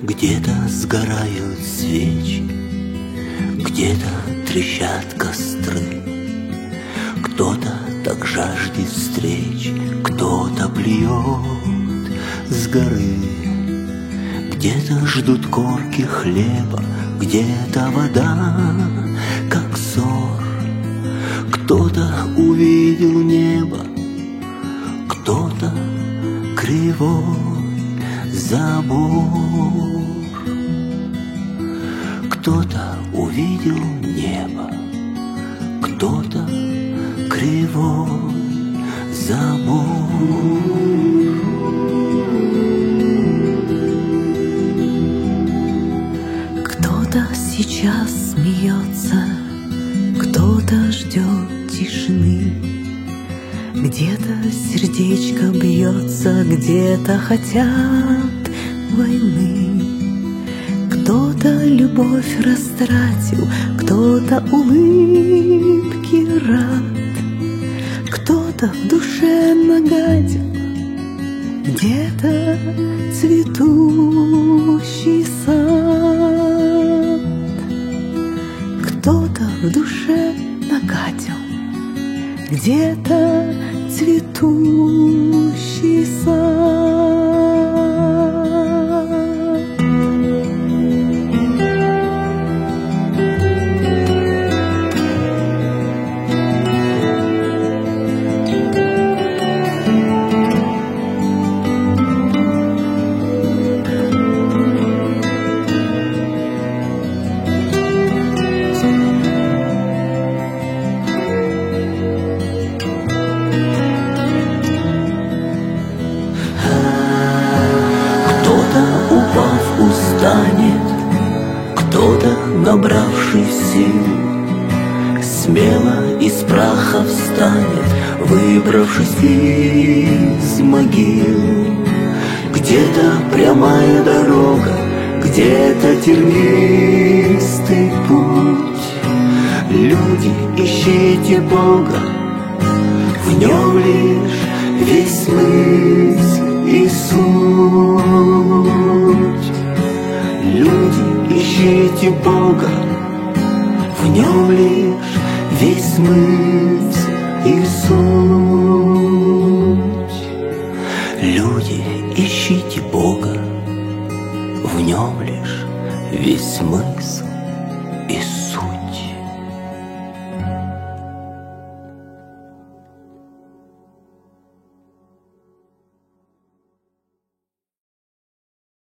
Где-то сгорают свечи, где-то трещат костры. Кто-то так жаждет встреч, кто-то плюет с горы. Где-то ждут корки хлеба, где-то вода, как сор. Кто-то увидел небо, кто-то кривой забор. Кто-то увидел небо, кто-то кривой забор. Кто-то сейчас смеется, кто-то ждет тишины. Где-то сердечко бьется, где-то хотят войны. Кто-то любовь растратил, кто-то улыбки рад, кто-то в душе нагадил, где-то цветущий сад. Кто-то в душе нагадил, где-то цветущий сад. Кто-то, набравшись сил, смело из праха встанет, выбравшись из могил. Где-то прямая дорога, где-то тернистый путь. Люди, ищите Бога, в нем лишь весь смысл и суть. Люди, ищите Бога, в нем лишь весь смысл и суть. Люди, ищите Бога, в нем лишь весь смысл и суть.